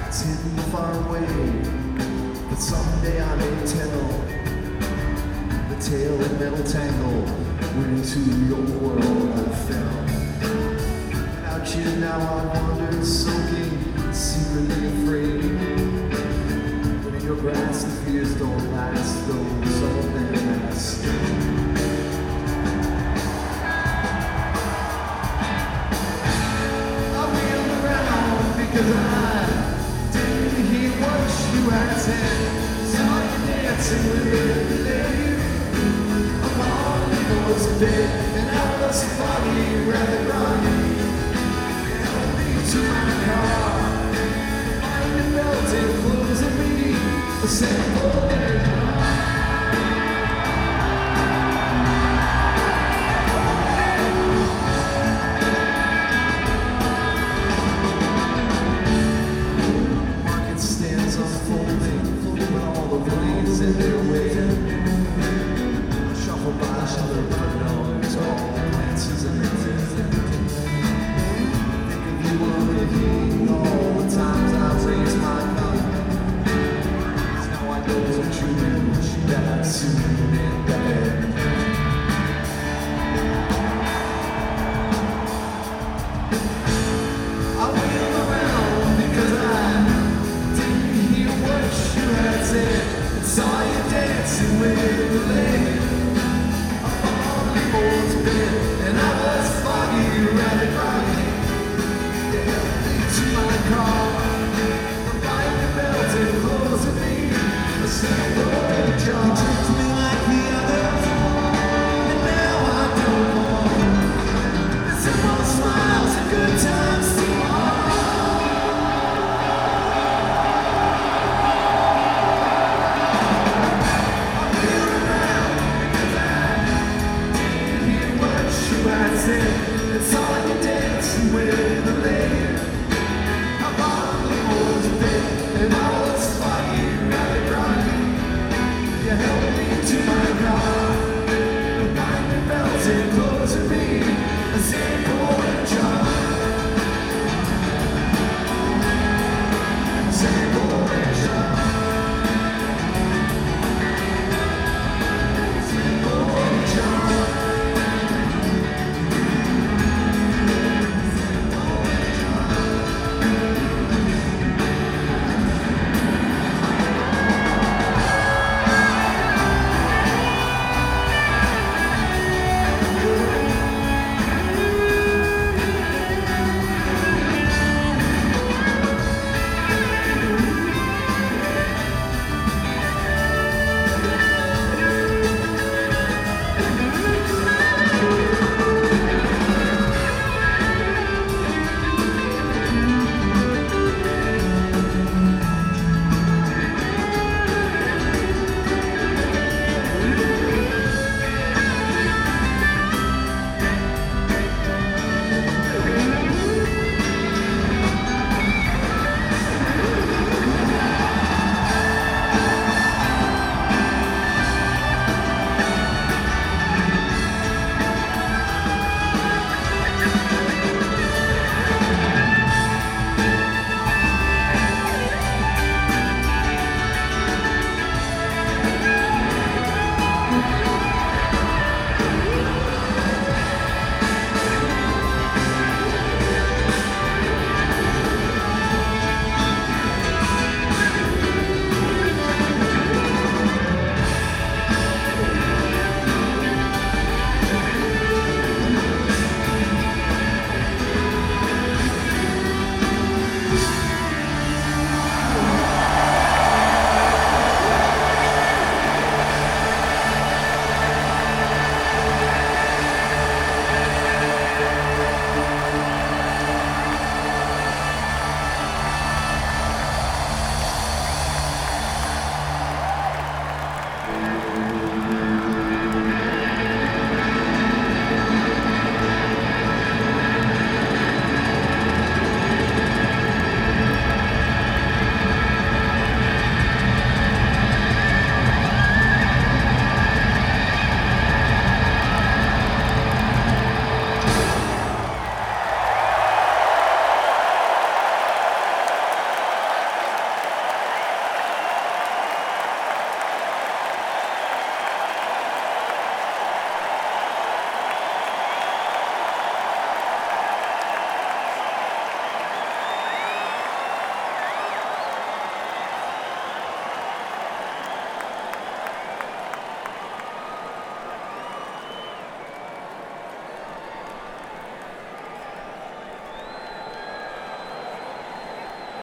It's hidden far away, but someday I may tell the tale of metal tangle where into your world I fell. Without you now I wander, soaking, secretly afraid. But in your grasp the fears don't last, though some of them last. I wheeled around because I didn't hear what you had said. Saw you dancing with me today. Upon the boards of bed, and I was foggy, rather groggy. Held me to my car, find the belted clothes of me, assembled. In their way, shuffle by other unknowns, all glances and lenses. Think of you on the heat, all the times I've raised my gun. Now I know that you knew she died soon in bed. I wheeled around because I didn't hear what you had said. Saw you dancing with the lady upon the board's bed, and I was foggy, rather groggy. They held me to my car.